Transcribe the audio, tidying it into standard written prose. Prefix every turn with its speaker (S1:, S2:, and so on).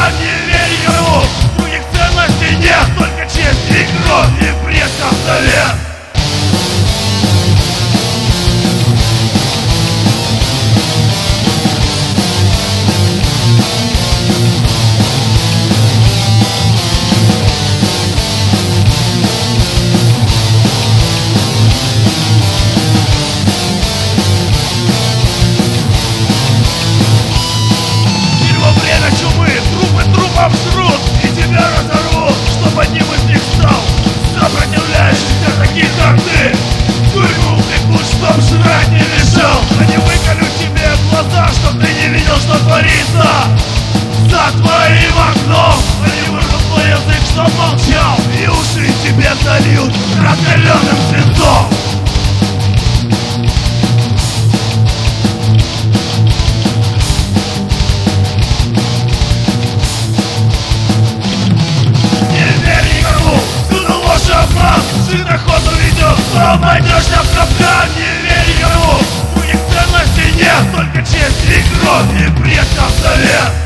S1: капкан, не верь никому. Других ценностей нет, только честь и кровь, и предков совет. Жрут и тебя разорвут, чтоб одним из них стал сопротивляющийся, таких как ты. В тюрьму упекут, чтоб жрать не мешал. Они выколют тебе глаза, чтоб ты не видел, что творится за твоим окном. Они вырвут твой язык, чтоб молчал, и уши тебе зальют раскаленным свинцом. Охоту ведет, что пойдешься в капкан, не верь никому. У них ценностей нет, только честь и кровь, и предков совет.